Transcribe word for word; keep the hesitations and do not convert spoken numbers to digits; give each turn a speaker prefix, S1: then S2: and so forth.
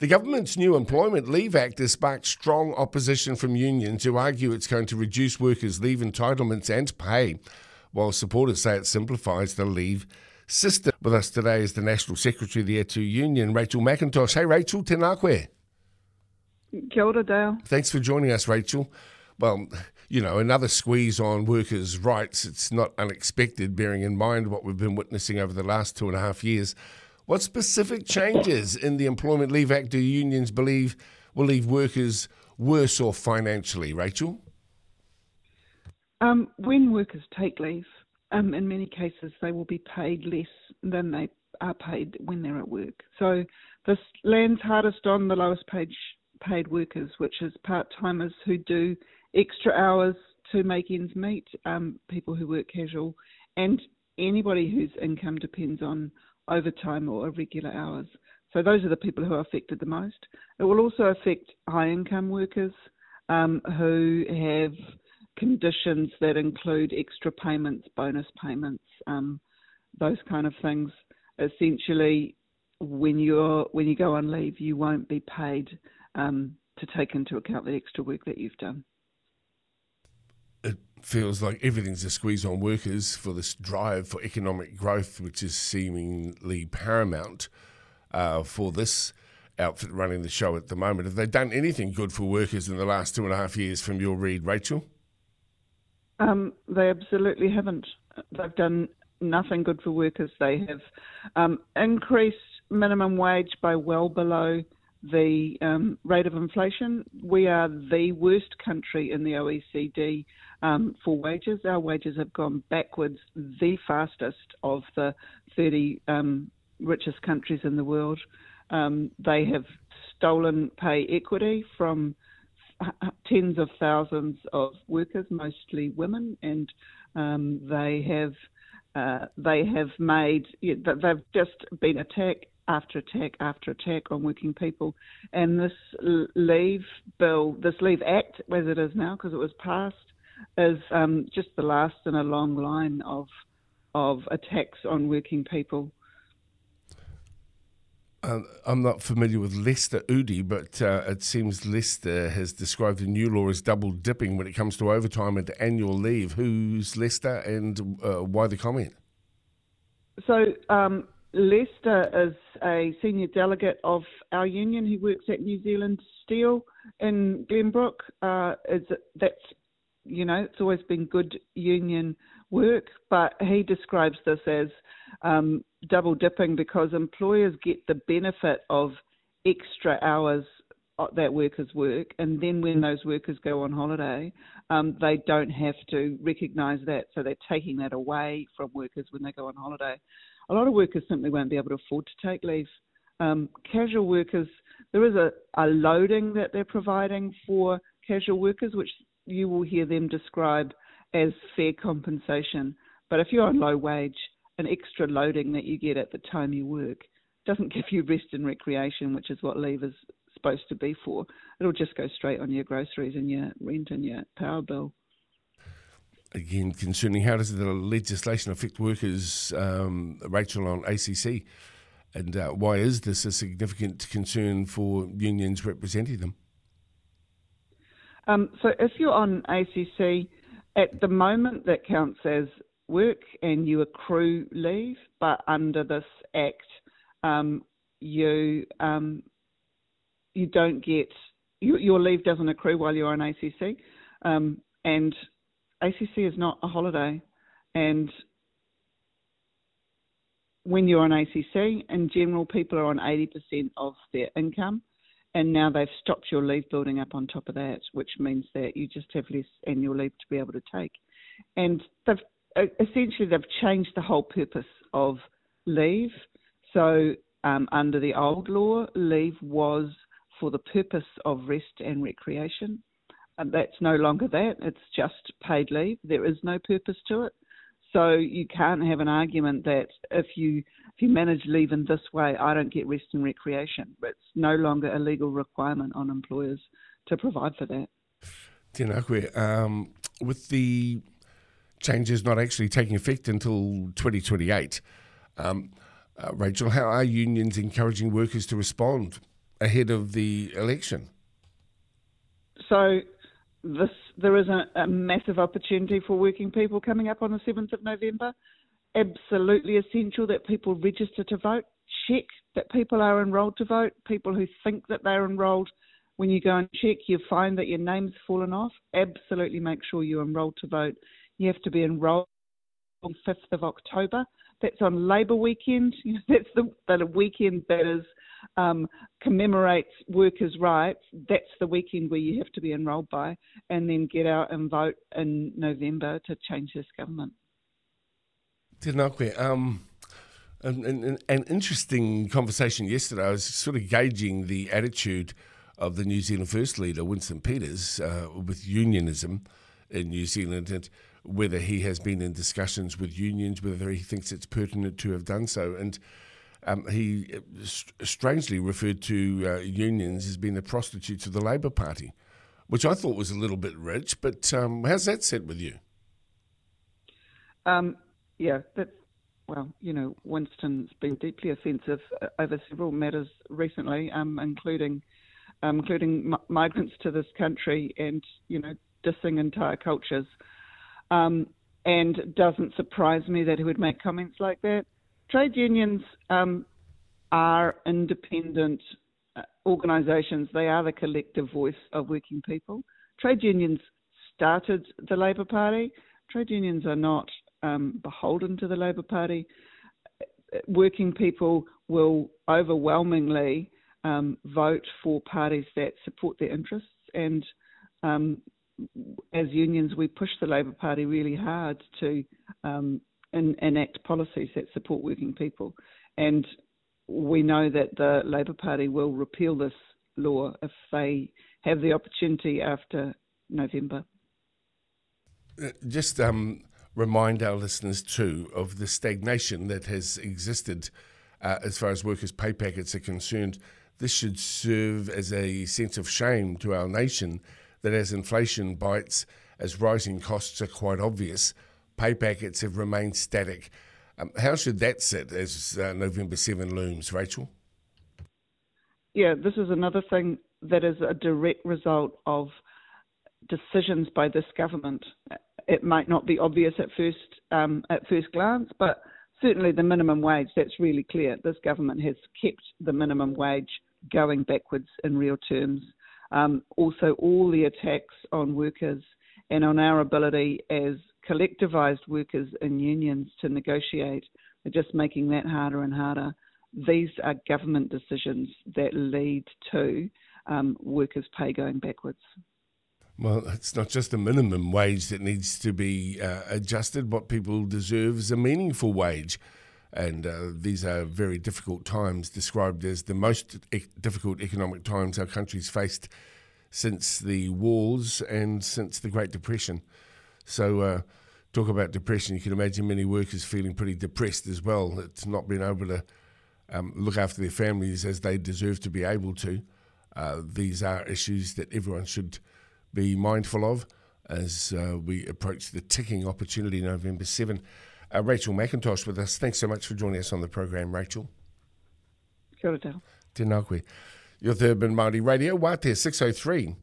S1: The government's new Employment Leave Act has sparked strong opposition from unions who argue it's going to reduce workers' leave entitlements and pay, while supporters say it simplifies the leave system. With us today is the National Secretary of the A two Union, Rachel McIntosh. Hey Rachel, tēnā koe.
S2: Kia ora, Dale.
S1: Thanks for joining us, Rachel. Well, you know, another squeeze on workers' rights. It's not unexpected, bearing in mind what we've been witnessing over the last two and a half years. What specific changes in the Employment Leave Act do unions believe will leave workers worse off financially, Rachel?
S2: Um, when workers take leave, um, in many cases they will be paid less than they are paid when they're at work. So this lands hardest on the lowest paid, paid workers, which is part-timers who do extra hours to make ends meet, um, people who work casual, and anybody whose income depends on overtime or irregular hours. So those are the people who are affected the most. It will also affect high-income workers um, who have conditions that include extra payments, bonus payments, um, those kind of things. Essentially, when you're when you go on leave, you won't be paid um, to take into account the extra work that you've done.
S1: It feels like everything's a squeeze on workers for this drive for economic growth, which is seemingly paramount uh, for this outfit running the show at the moment. Have they done anything good for workers in the last two and a half years from your read, Rachel?
S2: Um, they absolutely haven't. They've done nothing good for workers. They have um, increased minimum wage by well below the um, rate of inflation. We are the worst country in the O E C D um, for wages. Our wages have gone backwards the fastest of the thirty um, richest countries in the world. Um, they have stolen pay equity from tens of thousands of workers, mostly women, and um, they have uh, they have made they've just been attacked after attack after attack on working people. And this leave bill, this leave act, as it is now, because it was passed, is um, just the last in a long line of of attacks on working people.
S1: Um, I'm not familiar with Lester Udi, but uh, it seems Lester has described the new law as double dipping when it comes to overtime and annual leave. Who's Lester and uh, why the comment?
S2: So um, Lester is a senior delegate of our union. He works at New Zealand Steel in Glenbrook. Uh, is that's you know it's always been good union work, but he describes this as um, double dipping because employers get the benefit of extra hours that workers work, and then when those workers go on holiday, um, they don't have to recognise that, so they're taking that away from workers when they go on holiday. A lot of workers simply won't be able to afford to take leave. Um, casual workers, there is a, a loading that they're providing for casual workers, which you will hear them describe as fair compensation. But if you're on low wage, an extra loading that you get at the time you work doesn't give you rest and recreation, which is what leave is supposed to be for. It'll just go straight on your groceries and your rent and your power bill.
S1: Again, concerning how does the legislation affect workers, um, Rachel, on A C C, and uh, why is this a significant concern for unions representing them?
S2: Um, so if you're on A C C, at the moment that counts as work and you accrue leave, but under this act, um, you um, you don't get, you, your leave doesn't accrue while you're on A C C, um, and A C C is not a holiday, and when you're on A C C, in general, people are on eighty percent of their income, and now they've stopped your leave building up on top of that, which means that you just have less annual leave to be able to take. And they've essentially they've changed the whole purpose of leave. So um, under the old law, leave was for the purpose of rest and recreation. Um, that's no longer that. It's just paid leave. There is no purpose to it. So you can't have an argument that if you if you manage leave in this way, I don't get rest and recreation. It's no longer a legal requirement on employers to provide for that.
S1: Tēnā koe. Um, with the changes not actually taking effect until twenty twenty-eight, um, uh, Rachel, how are unions encouraging workers to respond ahead of the election?
S2: So this there is a, a massive opportunity for working people coming up on the seventh of November. Absolutely essential that people register to vote. Check that people are enrolled to vote. People who think that they're enrolled, when you go and check, you find that your name's fallen off. Absolutely make sure you're enrolled to vote. You have to be enrolled on fifth of October. That's on Labour weekend. You know, that's the, the weekend that is um, commemorates workers' rights. That's the weekend where you have to be enrolled by, and then get out and vote in November to change this government.
S1: Tēnā koe. Um, an, an, an interesting conversation yesterday. I was sort of gauging the attitude of the New Zealand First leader, Winston Peters, uh, with unionism in New Zealand, and whether he has been in discussions with unions, whether he thinks it's pertinent to have done so. And um, he st- strangely referred to uh, unions as being the prostitutes of the Labour Party, which I thought was a little bit rich, but um, how's that set with you?
S2: Um, yeah, that's, well, you know, Winston's been deeply offensive uh, over several matters recently, um, including um, including m- migrants to this country and, you know, dissing entire cultures. Um, and it doesn't surprise me that he would make comments like that. Trade unions um, are independent uh, organisations. They are the collective voice of working people. Trade unions started the Labour Party. Trade unions are not um, beholden to the Labour Party. Working people will overwhelmingly um, vote for parties that support their interests, and um, as unions, we push the Labour Party really hard to um, en- enact policies that support working people. And we know that the Labour Party will repeal this law if they have the opportunity after November.
S1: Just um, remind our listeners too of the stagnation that has existed uh, as far as workers' pay packets are concerned. This should serve as a sense of shame to our nation that as inflation bites, as rising costs are quite obvious, pay packets have remained static. Um, how should that sit as uh, November seventh looms, Rachel?
S2: Yeah, this is another thing that is a direct result of decisions by this government. It might not be obvious at first um, at first glance, but certainly the minimum wage, that's really clear. This government has kept the minimum wage going backwards in real terms. Um, also, all the attacks on workers and on our ability as collectivised workers in unions to negotiate are just making that harder and harder. These are government decisions that lead to um, workers' pay going backwards.
S1: Well, it's not just a minimum wage that needs to be uh, adjusted. What people deserve is a meaningful wage. And uh, these are very difficult times, described as the most e- difficult economic times our country's faced since the wars and since the Great Depression. So uh, talk about depression, you can imagine many workers feeling pretty depressed as well. It's not being able to um, look after their families as they deserve to be able to. Uh, these are issues that everyone should be mindful of as uh, we approach the ticking opportunity November seventh. Uh, Rachel McIntosh with us. Thanks so much for joining us on the program, Rachel.
S2: Kia ora, Dale.
S1: Tēnā koe. You're the Urban Māori Radio, Wātea six oh three.